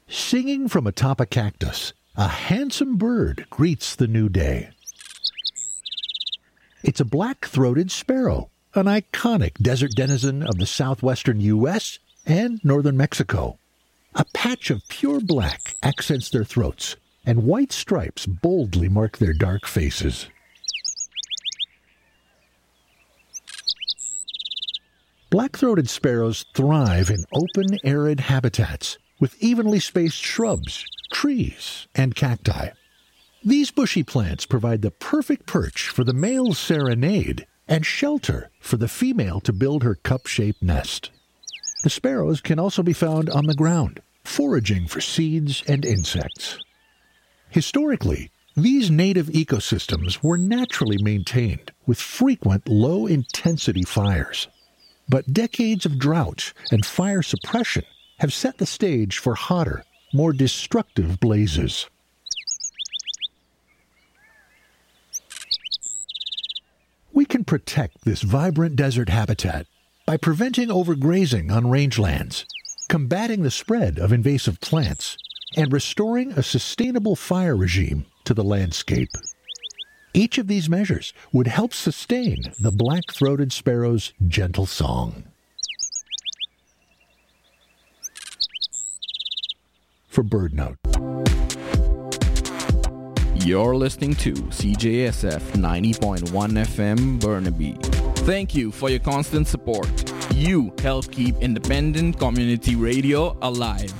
Singing from atop a cactus, a handsome bird greets the new day. It's a black-throated sparrow, an iconic desert denizen of the southwestern U.S. and northern Mexico. A patch of pure black accents their throats, and white stripes boldly mark their dark faces. Black-throated sparrows thrive in open, arid habitats with evenly spaced shrubs, trees, and cacti. These bushy plants provide the perfect perch for the male's serenade and shelter for the female to build her cup-shaped nest. The sparrows can also be found on the ground, foraging for seeds and insects. Historically, these native ecosystems were naturally maintained with frequent low-intensity fires. But decades of drought and fire suppression have set the stage for hotter, more destructive blazes. We can protect this vibrant desert habitat by preventing overgrazing on rangelands, combating the spread of invasive plants, and restoring a sustainable fire regime to the landscape. Each of these measures would help sustain the black-throated sparrow's gentle song. For BirdNote. You're listening to CJSF 90.1 FM Burnaby. Thank you for your constant support. You help keep independent community radio alive.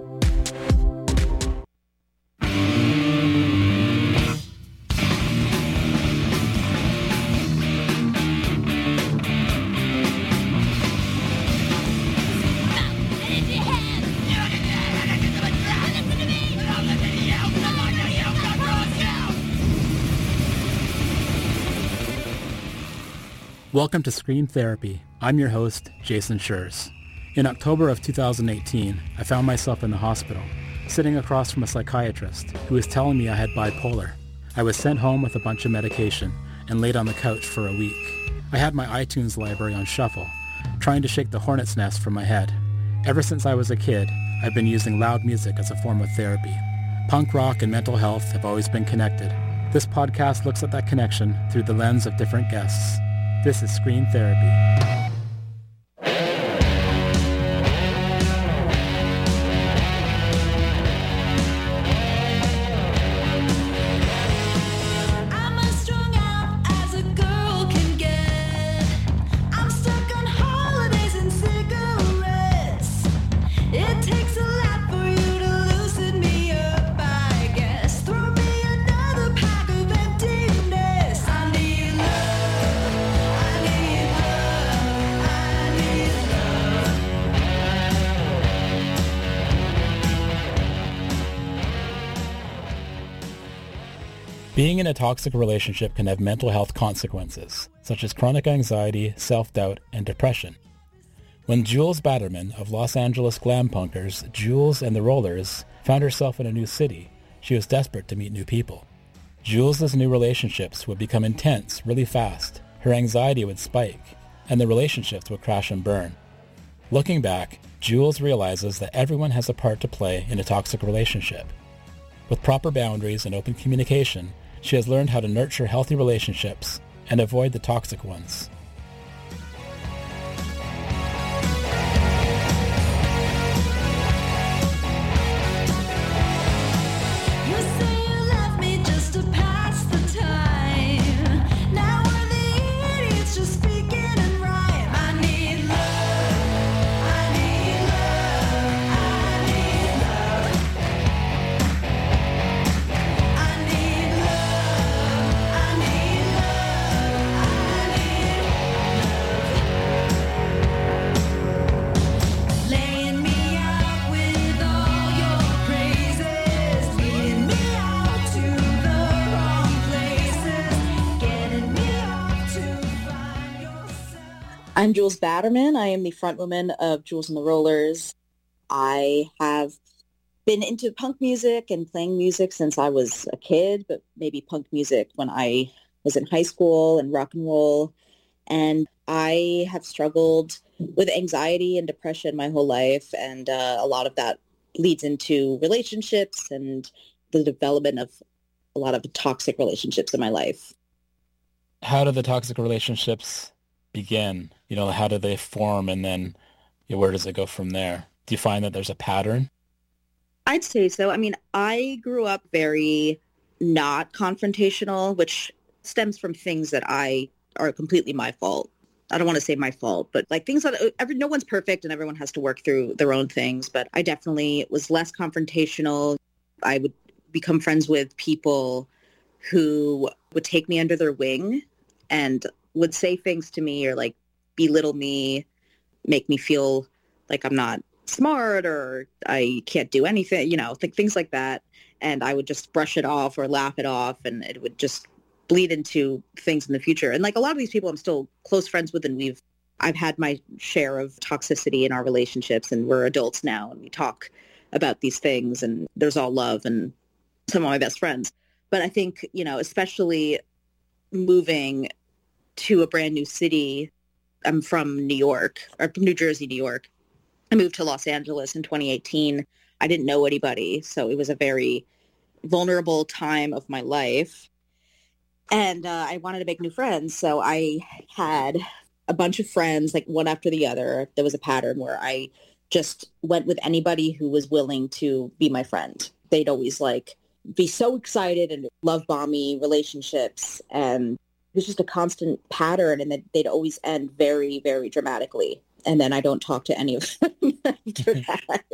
Welcome to Scream Therapy. I'm your host, Jason Schurz. In October of 2018, I found myself in the hospital, sitting across from a psychiatrist who was telling me I had bipolar. I was sent home with a bunch of medication and laid on the couch for a week. I had my iTunes library on shuffle, trying to shake the hornet's nest from my head. Ever since I was a kid, I've been using loud music as a form of therapy. Punk rock and mental health have always been connected. This podcast looks at that connection through the lens of different guests. This is Screen Therapy. Being in a toxic relationship can have mental health consequences, such as chronic anxiety, self-doubt, and depression. When Jules Batterman of Los Angeles glam punkers Jules and the Rollers found herself in a new city, she was desperate to meet new people. Jules' new relationships would become intense really fast, her anxiety would spike, and the relationships would crash and burn. Looking back, Jules realizes that everyone has a part to play in a toxic relationship. With proper boundaries and open communication, she has learned how to nurture healthy relationships and avoid the toxic ones. I'm Jules Batterman. I am the frontwoman of Jules and the Rollers. I have been into punk music and playing music since I was a kid, but maybe punk music when I was in high school and rock and roll. And I have struggled with anxiety and depression my whole life, and a lot of that leads into relationships and the development of a lot of toxic relationships in my life. How do the toxic relationships begin? How do they form, and then where does it go from there? Do you find that there's a pattern? I'd say so. I mean, I grew up very not confrontational, which stems from things that are completely my fault. I don't want to say my fault, but like things that no one's perfect and everyone has to work through their own things. But I definitely was less confrontational. I would become friends with people who would take me under their wing and would say things to me or like belittle me, make me feel like I'm not smart or I can't do anything, things like that. And I would just brush it off or laugh it off, and it would just bleed into things in the future. And like a lot of these people I'm still close friends with, and I've had my share of toxicity in our relationships, and we're adults now and we talk about these things, and there's all love and some of my best friends. But I think, especially moving to a brand new city, I'm from New York, or New Jersey, New York. I moved to Los Angeles in 2018. I didn't know anybody, so it was a very vulnerable time of my life. And I wanted to make new friends, so I had a bunch of friends, like one after the other. There was a pattern where I just went with anybody who was willing to be my friend. They'd always be so excited and love bomb me relationships, and it was just a constant pattern, and they'd always end very, very dramatically. And then I don't talk to any of them after that.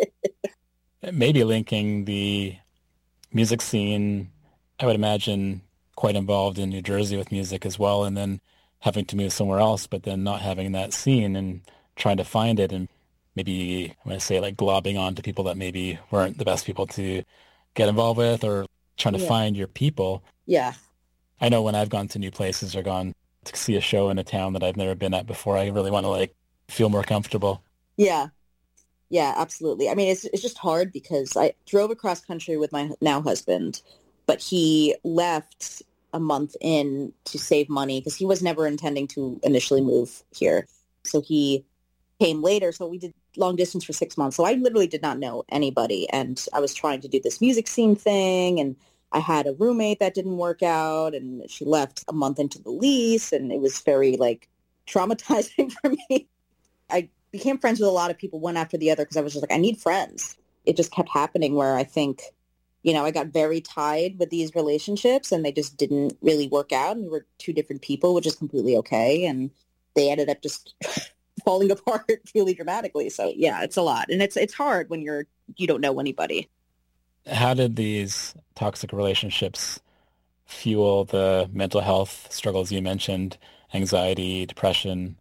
Maybe linking the music scene, I would imagine, quite involved in New Jersey with music as well, and then having to move somewhere else, but then not having that scene and trying to find it, and maybe, I'm going to say, like globbing on to people that maybe weren't the best people to get involved with, or trying to find your people. Yeah. I know when I've gone to new places or gone to see a show in a town that I've never been at before, I really want to feel more comfortable. Yeah. Yeah, absolutely. I mean, it's just hard because I drove across country with my now husband, but he left a month in to save money because he was never intending to initially move here. So he came later. So we did long distance for 6 months. So I literally did not know anybody. And I was trying to do this music scene thing. And I had a roommate that didn't work out, and she left a month into the lease. And it was very traumatizing for me. I became friends with a lot of people one after the other because I was just I need friends. It just kept happening where I think, I got very tied with these relationships, and they just didn't really work out. And we were two different people, which is completely okay. And they ended up just falling apart really dramatically. So yeah, it's a lot. And it's hard when you don't know anybody. How did these toxic relationships fuel the mental health struggles you mentioned, anxiety, depression?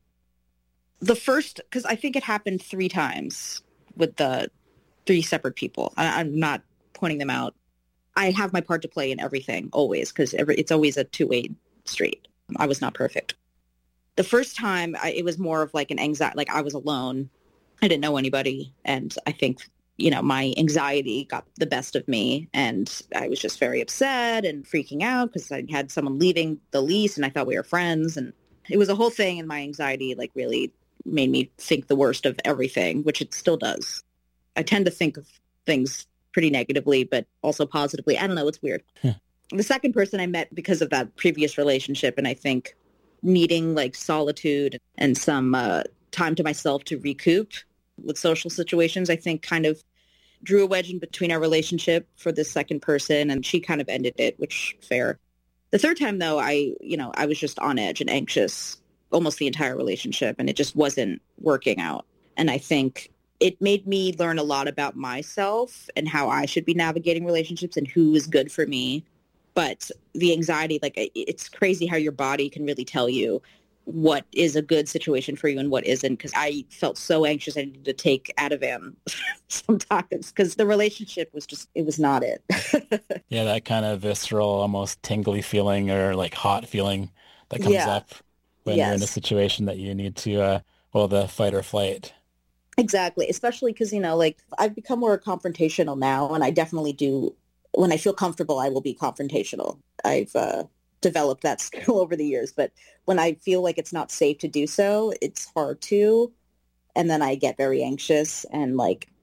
The first, because I think it happened 3 times with the 3 separate people. I'm not pointing them out. I have my part to play in everything, always, because it's always a two-way street. I was not perfect. The first time, it was more of an anxiety, I was alone. I didn't know anybody. And I think, my anxiety got the best of me. And I was just very upset and freaking out because I had someone leaving the lease, and I thought we were friends. And it was a whole thing, and my anxiety, really made me think the worst of everything, which it still does. I tend to think of things pretty negatively, but also positively. I don't know. It's weird. The second person I met because of that previous relationship, and I think needing solitude and some time to myself to recoup with social situations, I think kind of drew a wedge in between our relationship for this second person, and she kind of ended it, which fair. The third time, though, I was just on edge and anxious almost the entire relationship, and it just wasn't working out. And I think it made me learn a lot about myself and how I should be navigating relationships and who is good for me. But the anxiety, it's crazy how your body can really tell you what is a good situation for you and what isn't, because I felt so anxious I needed to take Ativan sometimes because the relationship was it was not it. Yeah, that kind of visceral, almost tingly feeling or hot feeling that comes up when you're in a situation that you need to, the fight or flight. Exactly, especially because, I've become more confrontational now, and I definitely do. When I feel comfortable, I will be confrontational. I've developed that skill over the years, but when I feel like it's not safe to do so, it's hard to, and then I get very anxious and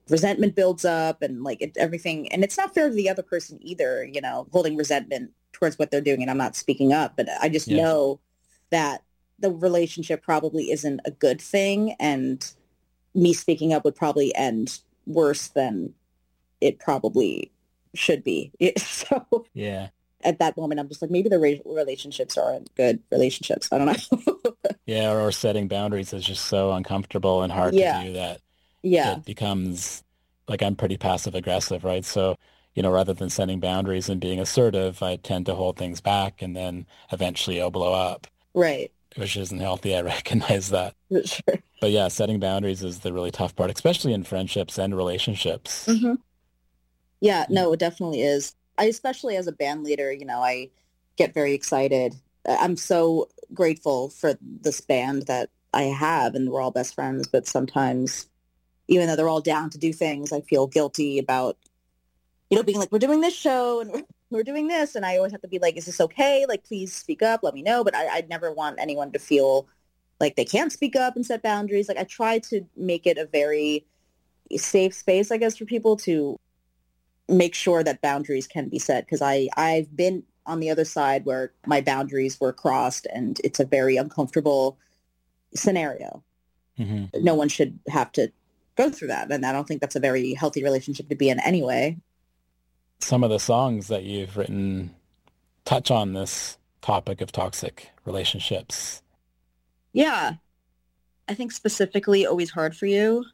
resentment builds up and like everything. And it's not fair to the other person either, holding resentment towards what they're doing. And I'm not speaking up, but I just know that the relationship probably isn't a good thing. And me speaking up would probably end worse than it probably should be. So Yeah. at that moment, I'm just like, maybe the relationships aren't good relationships. I don't know. Yeah, or setting boundaries is just so uncomfortable and hard to do that it becomes like I'm pretty passive aggressive, right? So, rather than setting boundaries and being assertive, I tend to hold things back and then eventually it'll blow up. Right. Which isn't healthy. I recognize that. Sure. But yeah, setting boundaries is the really tough part, especially in friendships and relationships. Mm-hmm. Yeah, no, it definitely is. Especially as a band leader, I get very excited. I'm so grateful for this band that I have, and we're all best friends. But sometimes, even though they're all down to do things, I feel guilty about, being like, we're doing this show and we're doing this. And I always have to be like, is this okay? Like, please speak up, let me know. But I never want anyone to feel like they can't speak up and set boundaries. Like, I try to make it a very safe space, I guess, for people to make sure that boundaries can be set, because I've been on the other side where my boundaries were crossed, and it's a very uncomfortable scenario. Mm-hmm. No one should have to go through that, and I don't think that's a very healthy relationship to be in anyway. Some of the songs that you've written touch on this topic of toxic relationships. Yeah. I think specifically Always Hard for You.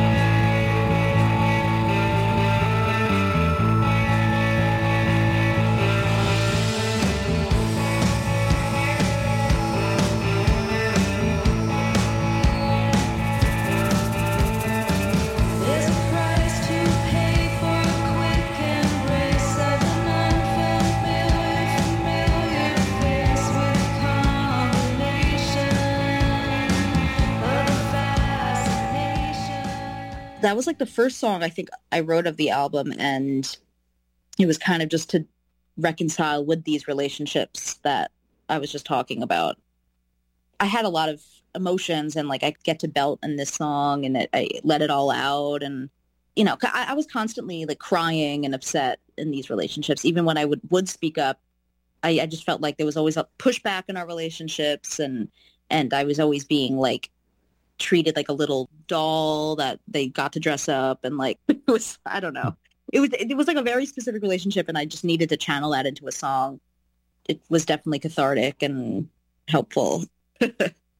That was like the first song I think I wrote of the album, and it was kind of just to reconcile with these relationships that I was just talking about. I had a lot of emotions, and like I get to belt in this song, and I let it all out, and I was constantly like crying and upset in these relationships. Even when I would speak up, I just felt like there was always a pushback in our relationships, and I was always being like treated like a little doll that they got to dress up, and like it was, I don't know. It was like a very specific relationship, and I just needed to channel that into a song. It was definitely cathartic and helpful. Do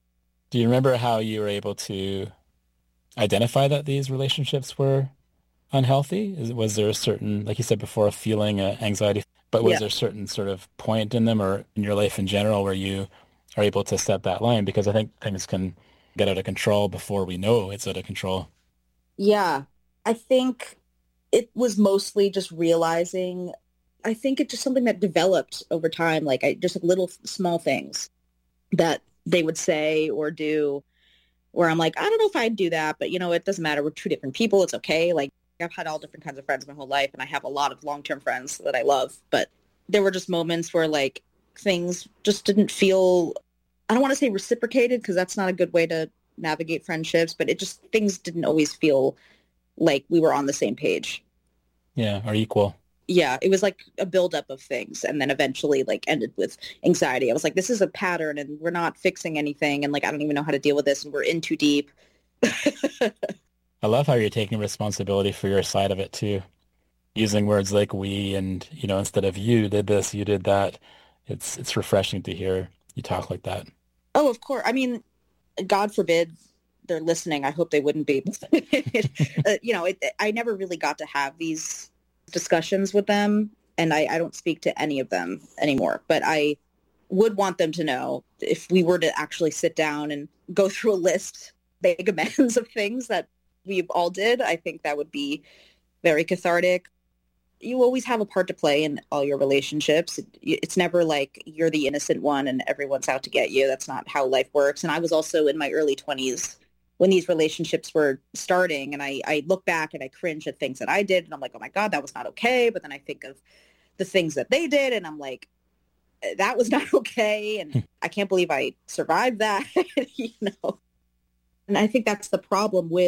you remember how you were able to identify that these relationships were unhealthy? Was there a certain, like you said before, a feeling, anxiety, but was there a certain sort of point in them or in your life in general where you are able to set that line? Because I think things can get out of control before we know it's out of control. Yeah, I think it was mostly just realizing, I think it's just something that developed over time, like just like little small things that they would say or do where I'm like, I don't know if I'd do that, but it doesn't matter. We're two different people. It's okay. Like I've had all different kinds of friends my whole life, and I have a lot of long-term friends that I love, but there were just moments where like things just didn't feel, I don't want to say reciprocated because that's not a good way to navigate friendships, but things didn't always feel like we were on the same page. Yeah, or equal. Yeah, it was like a buildup of things, and then eventually like ended with anxiety. I was like, this is a pattern, and we're not fixing anything, and like I don't even know how to deal with this, and we're in too deep. I love how you're taking responsibility for your side of it too, using words like we, and instead of you did this, you did that. It's refreshing to hear you talk like that. Oh, of course. I mean, God forbid they're listening. I hope they wouldn't be. I never really got to have these discussions with them, and I don't speak to any of them anymore. But I would want them to know, if we were to actually sit down and go through a list, big amends of things that we all did, I think that would be very cathartic. You always have a part to play in all your relationships. It's never like you're the innocent one and everyone's out to get you. That's not how life works. And I was also in my early 20s when these relationships were starting, and I look back and I cringe at things that I did, and I'm like, oh my God, that was not okay. But then I think of the things that they did, and I'm like, that was not okay. And I can't believe I survived that, And I think that's the problem with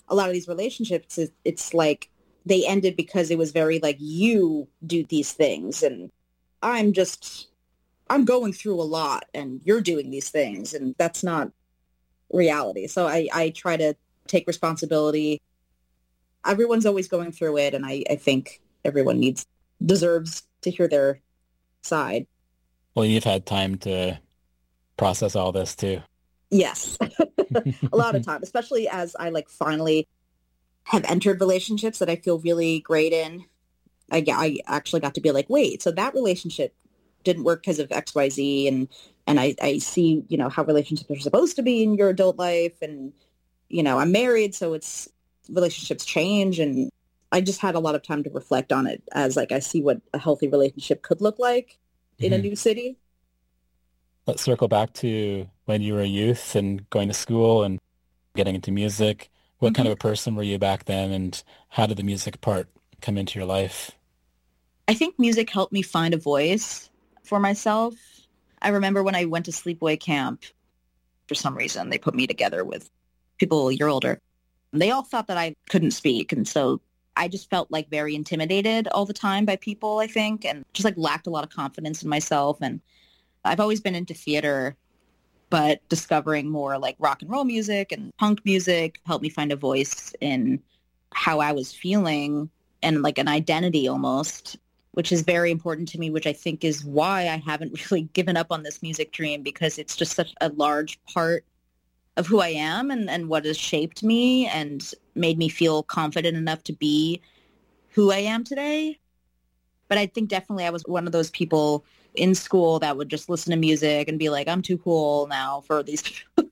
a lot of these relationships, it's like they ended because it was very like, you do these things and I'm going through a lot and you're doing these things, and that's not reality. So I try to take responsibility. Everyone's always going through it, and I think everyone deserves to hear their side. Well, you've had time to process all this too. Yes. A lot of time, especially as I like finally have entered relationships that I feel really great in. I actually got to be like, wait, so that relationship didn't work because of XYZ, and I see, how relationships are supposed to be in your adult life, and I'm married, so it's relationships change, and I just had a lot of time to reflect on it as like I see what a healthy relationship could look like in a new city. Let's circle back to when you were a youth and going to school and getting into music. What kind of a person were you back then, and how did the music part come into your life? I think music helped me find a voice for myself. I remember when I went to sleepaway camp, for some reason, they put me together with people a year older. They all thought that I couldn't speak, and so I just felt like very intimidated all the time by people, I think, and just like lacked a lot of confidence in myself. And I've always been into theater, but discovering more like rock and roll music and punk music helped me find a voice in how I was feeling and like an identity almost, which is very important to me, which I think is why I haven't really given up on this music dream, because it's just such a large part of who I am and what has shaped me and made me feel confident enough to be who I am today. But I think definitely I was one of those people in school that would just listen to music and be like, I'm too cool now for these.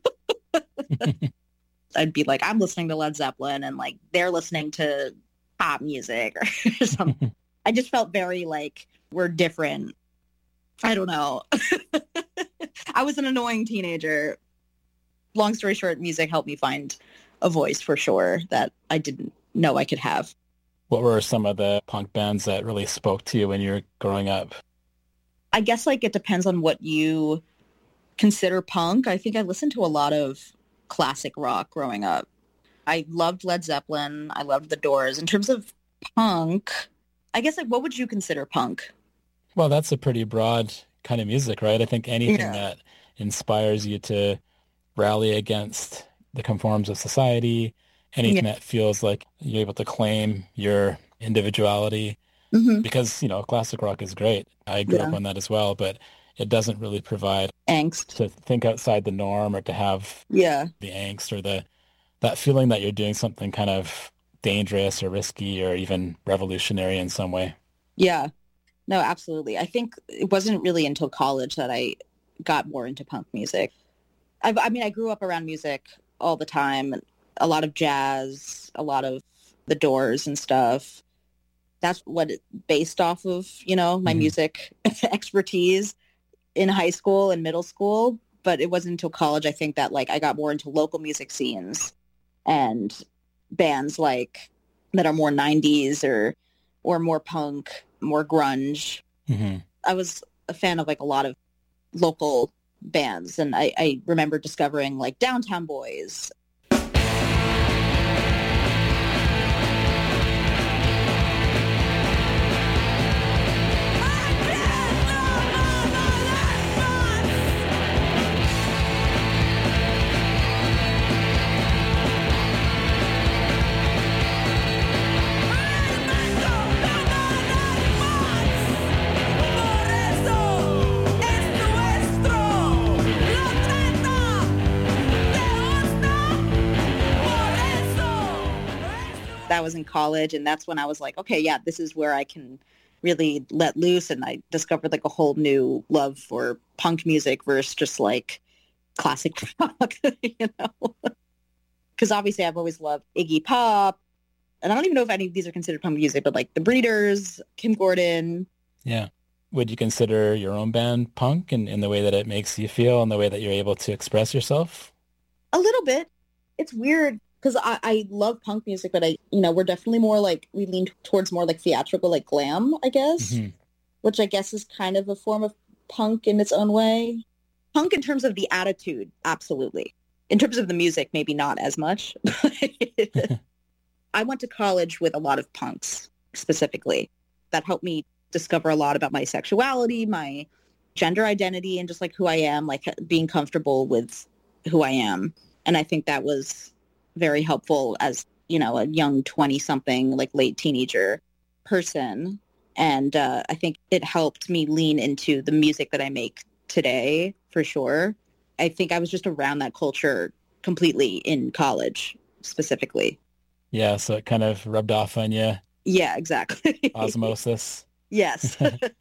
I'd be like, I'm listening to Led Zeppelin, and like they're listening to pop music or something. I just felt very like we're different. I don't know. I was an annoying teenager. Long story short, music helped me find a voice for sure that I didn't know I could have. What were some of the punk bands that really spoke to you when you were growing up? I guess like it depends on what you consider punk. I think I listened to a lot of classic rock growing up. I loved Led Zeppelin. I loved The Doors. In terms of punk, I guess like what would you consider punk? Well, that's a pretty broad kind of music, right? I think anything that inspires you to rally against the conforms of society, anything that feels like you're able to claim your individuality. Because, classic rock is great. I grew up on that as well, but it doesn't really provide angst to think outside the norm or to have the angst or that feeling that you're doing something kind of dangerous or risky or even revolutionary in some way. Yeah. No, absolutely. I think it wasn't really until college that I got more into punk music. I grew up around music all the time, a lot of jazz, a lot of The Doors and stuff. That's what it based off of, my music expertise in high school and middle school. But it wasn't until college, I think, that like I got more into local music scenes and bands like that are more 90s or more punk, more grunge. I was a fan of like a lot of local bands, and I remember discovering like Downtown Boys. That was in college, and that's when I was like, okay, yeah, this is where I can really let loose, and I discovered like a whole new love for punk music versus just like classic rock, because obviously I've always loved Iggy Pop, and I don't even know if any of these are considered punk music, but like the Breeders, Kim Gordon. Yeah. Would you consider your own band punk in the way that it makes you feel and the way that you're able to express yourself? A little bit. It's weird because I love punk music, but we're definitely more like, we lean towards more like theatrical, like glam, I guess, which I guess is kind of a form of punk in its own way. Punk in terms of the attitude, absolutely. In terms of the music, maybe not as much. I went to college with a lot of punks specifically. That helped me discover a lot about my sexuality, my gender identity, and just like who I am, like being comfortable with who I am. And I think that was very helpful as, you know, a young 20-something, like late teenager person. And I think it helped me lean into the music that I make today, for sure. I think I was just around that culture completely in college, specifically. Yeah, so it kind of rubbed off on you. Yeah, exactly. Osmosis. Yes.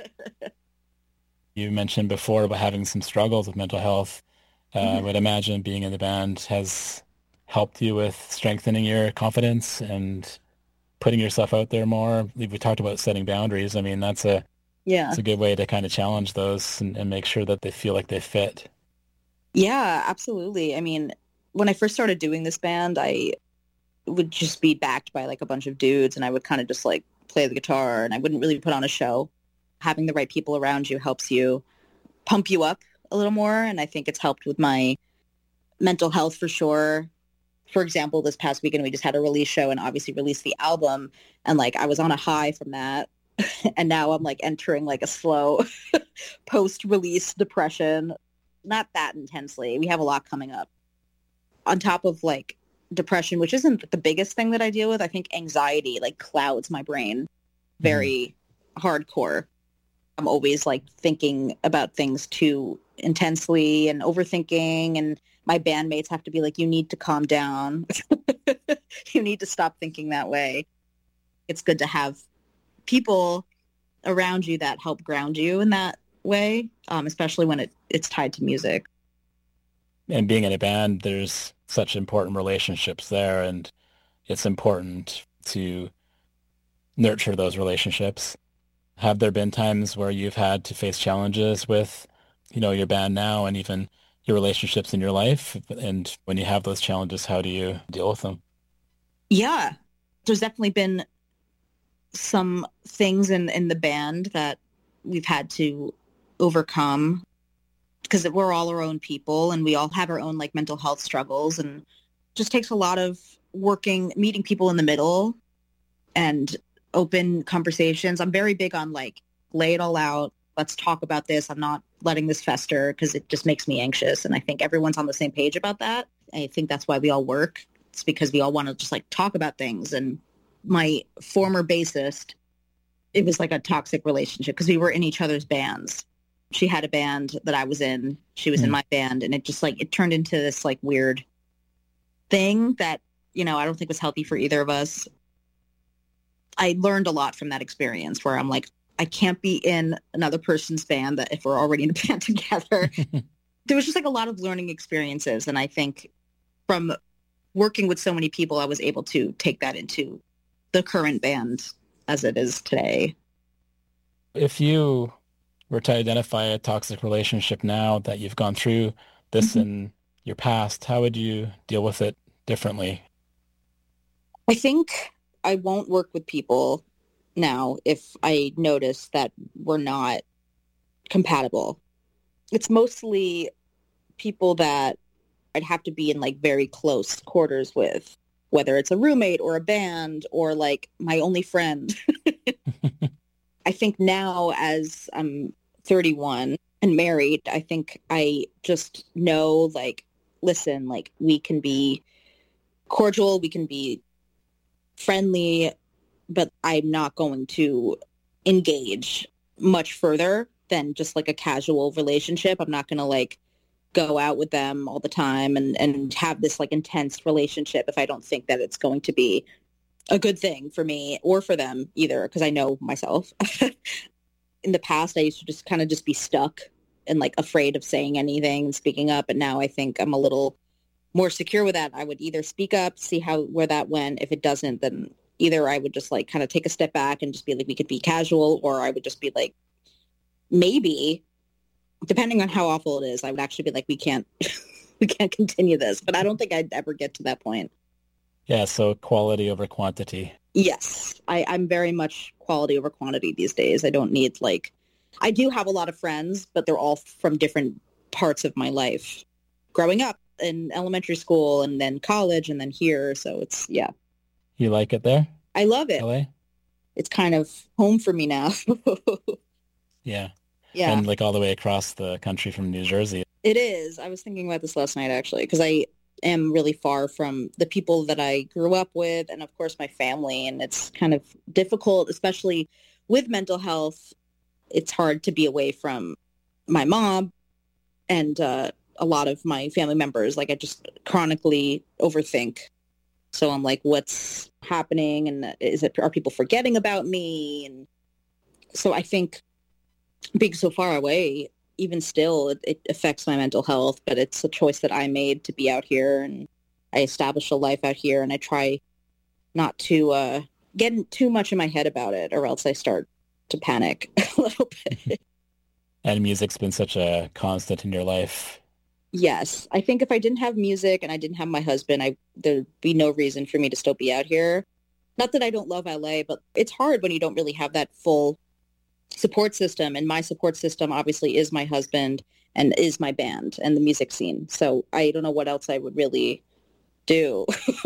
You mentioned before about having some struggles with mental health. I would imagine being in the band has helped you with strengthening your confidence and putting yourself out there more. We talked about setting boundaries. I mean, that's a good way to kind of challenge those and make sure that they feel like they fit. Yeah, absolutely. I mean, when I first started doing this band, I would just be backed by like a bunch of dudes, and I would kind of just like play the guitar, and I wouldn't really put on a show. Having the right people around you helps you pump you up a little more, and I think it's helped with my mental health for sure. For example, this past weekend, we just had a release show and obviously released the album, and like I was on a high from that, and now I'm like entering like a slow post-release depression. Not that intensely. We have a lot coming up. On top of like depression, which isn't the biggest thing that I deal with, I think anxiety like clouds my brain very hardcore. I'm always like thinking about things too intensely and overthinking, and my bandmates have to be like, you need to calm down. You need to stop thinking that way. It's good to have people around you that help ground you in that way, especially when it's tied to music. And being in a band, there's such important relationships there, and it's important to nurture those relationships. Have there been times where you've had to face challenges with, you know, your band now and even your relationships in your life? And when you have those challenges, how do you deal with them? Yeah, there's definitely been some things in the band that we've had to overcome because we're all our own people and we all have our own like mental health struggles, and it just takes a lot of meeting people in the middle and open conversations. I'm very big on like, lay it all out. Let's talk about this. I'm not letting this fester because it just makes me anxious. And I think everyone's on the same page about that. I think that's why we all work. It's because we all want to just like talk about things. And my former bassist, it was like a toxic relationship because we were in each other's bands. She had a band that I was in. She was in my band. And it just like, it turned into this like weird thing that, you know, I don't think was healthy for either of us. I learned a lot from that experience where I'm like, I can't be in another person's band that if we're already in a band together. There was just like a lot of learning experiences. And I think from working with so many people, I was able to take that into the current band as it is today. If you were to identify a toxic relationship now that you've gone through this in your past, how would you deal with it differently? I think I won't work with people now if I notice that we're not compatible. It's mostly people that I'd have to be in like very close quarters with, whether it's a roommate or a band or like my only friend. I think now as I'm 31 and married, I think I just know like, listen, like we can be cordial, we can be friendly, but I'm not going to engage much further than just like a casual relationship. I'm not going to like go out with them all the time and have this like intense relationship if I don't think that it's going to be a good thing for me or for them either, because I know myself. In the past, I used to just kind of just be stuck and like afraid of saying anything and speaking up. And now I think I'm a little more secure with that. I would either speak up, see where that went. If it doesn't, then either I would just like kind of take a step back and just be like, we could be casual, or I would just be like, maybe, depending on how awful it is, I would actually be like, we can't continue this. But I don't think I'd ever get to that point. Yeah, so quality over quantity. Yes, I'm very much quality over quantity these days. I don't need like, I do have a lot of friends, but they're all from different parts of my life. Growing up, in elementary school and then college and then here. So it's, yeah. You like it there? I love it. LA? It's kind of home for me now. Yeah. Yeah. And like all the way across the country from New Jersey. It is. I was thinking about this last night, actually, because I am really far from the people that I grew up with and, of course, my family. And it's kind of difficult, especially with mental health. It's hard to be away from my mom and a lot of my family members. Like, I just chronically overthink. So I'm like, what's happening? And are people forgetting about me? And so I think being so far away, even still, it affects my mental health, but it's a choice that I made to be out here, and I established a life out here, and I try not to get too much in my head about it, or else I start to panic a little bit. And music's been such a constant in your life. Yes. I think if I didn't have music and I didn't have my husband, there'd be no reason for me to still be out here. Not that I don't love LA, but it's hard when you don't really have that full support system. And my support system obviously is my husband and is my band and the music scene. So I don't know what else I would really do.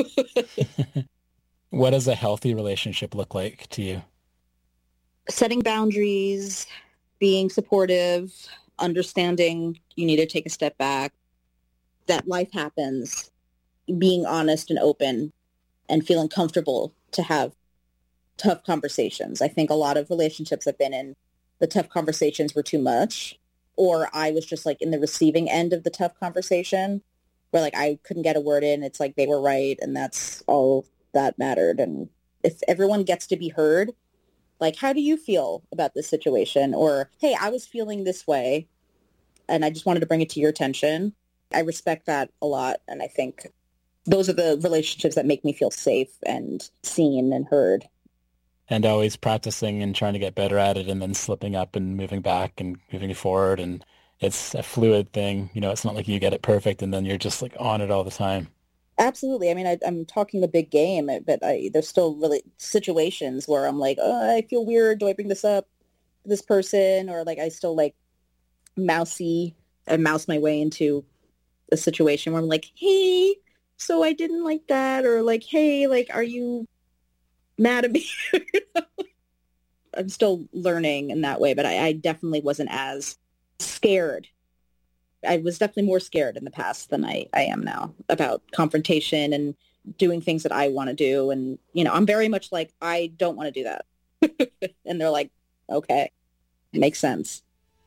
What does a healthy relationship look like to you? Setting boundaries, being supportive, understanding you need to take a step back, that life happens, being honest and open, and feeling comfortable to have tough conversations. I think a lot of relationships I've been in, the tough conversations were too much, or I was just like in the receiving end of the tough conversation where like I couldn't get a word in. It's like they were right, and that's all that mattered. And if everyone gets to be heard, like, how do you feel about this situation? Or, hey, I was feeling this way, and I just wanted to bring it to your attention. I respect that a lot, and I think those are the relationships that make me feel safe and seen and heard. And always practicing and trying to get better at it, and then slipping up and moving back and moving forward. And it's a fluid thing. You know, it's not like you get it perfect and then you're just like on it all the time. Absolutely. I mean, I'm talking a big game, but there's still really situations where I'm like, oh, I feel weird. Do I bring this up to this person? Or like I still like mouse my way into a situation where I'm like, hey, so I didn't like that. Or like, hey, like, are you mad at me? I'm still learning in that way, but I definitely wasn't as scared. I was definitely more scared in the past than I am now about confrontation and doing things that I want to do. And, you know, I'm very much like, I don't want to do that. And they're like, okay, makes sense.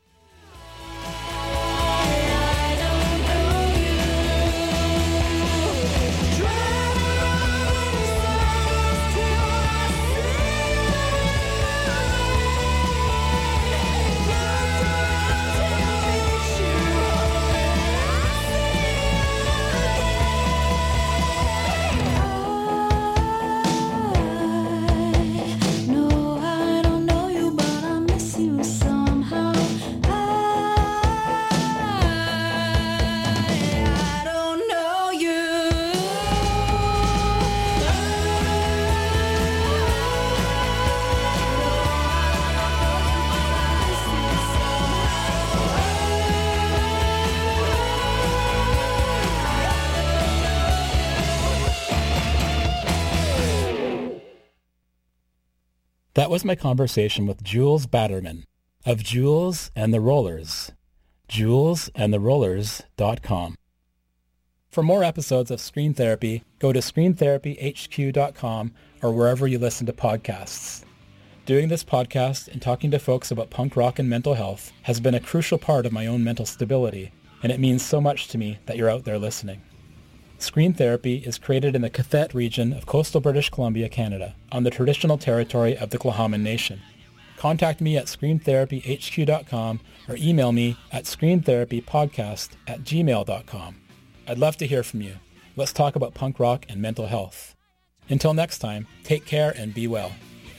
That was my conversation with Jules Batterman of Jules and the Rollers, julesandtherollers.com. For more episodes of Screen Therapy, go to screentherapyhq.com or wherever you listen to podcasts. Doing this podcast and talking to folks about punk rock and mental health has been a crucial part of my own mental stability, and it means so much to me that you're out there listening. Screen Therapy is created in the Cathet region of coastal British Columbia, Canada, on the traditional territory of the Tla'amin Nation. Contact me at screentherapyhq.com or email me at screentherapypodcast@gmail.com. I'd love to hear from you. Let's talk about punk rock and mental health. Until next time, take care and be well.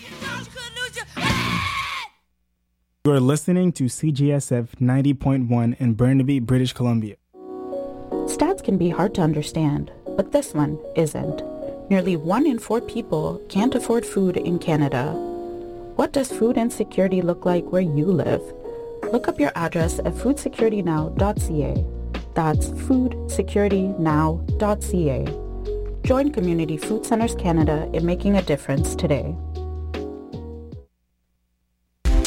You're listening to CJSF 90.1 in Burnaby, British Columbia. Stats can be hard to understand, but this one isn't. Nearly 1 in 4 people can't afford food in Canada. What does food insecurity look like where you live? Look up your address at foodsecuritynow.ca. That's foodsecuritynow.ca. Join Community Food Centres Canada in making a difference today.